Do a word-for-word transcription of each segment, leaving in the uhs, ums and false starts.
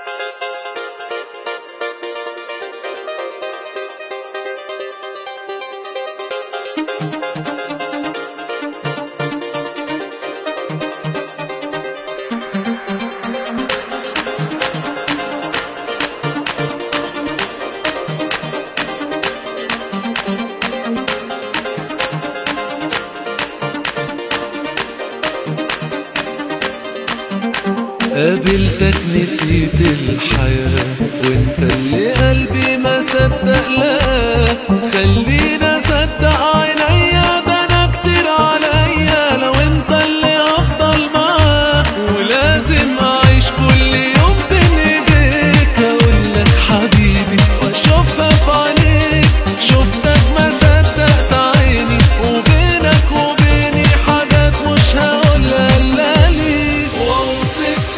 قابلتك نسيت الحياة وانت اللي قلبي ما صدق لقاه. خلينا صدق عينيا ده انا كتير عليا لو انت اللي هفضل معاه. ولازم اعيش كل يوم بين ايديك اقولك حبيبي واشوفها في عينيك. شفتك ما صدقت عيني وبينك وبيني حاجات مش هقولها الا ليك. واوصف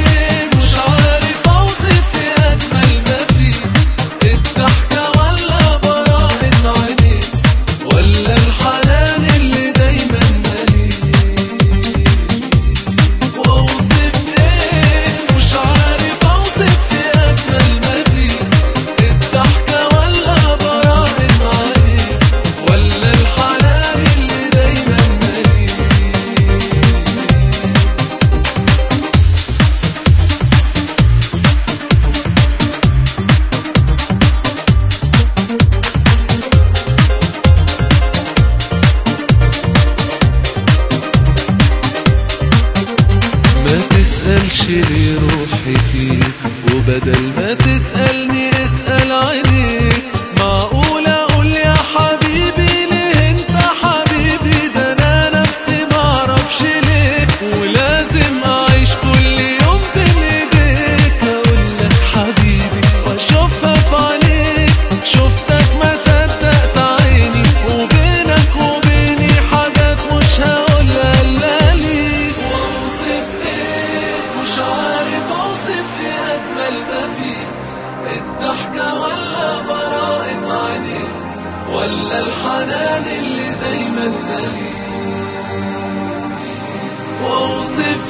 شيري روحي فيك وبدل ما تسألني اسأل عينيك. معقول اقول يا حبيبي ليه انت حبيبي ده انا نفسي معرفش ليه. ولازم اعيش كل يوم بين ايديك اقولك حبيبي واشوفها في عينيك. شفتك ما صدقت عيني وبينك وبيني حاجات مش هقولها الا ليك. واوصف مش عارف اوصف ايه اجمل ما فيك. الضحكة ولا براءة عينيك ولا الحنان اللي دايما مليك. واوصف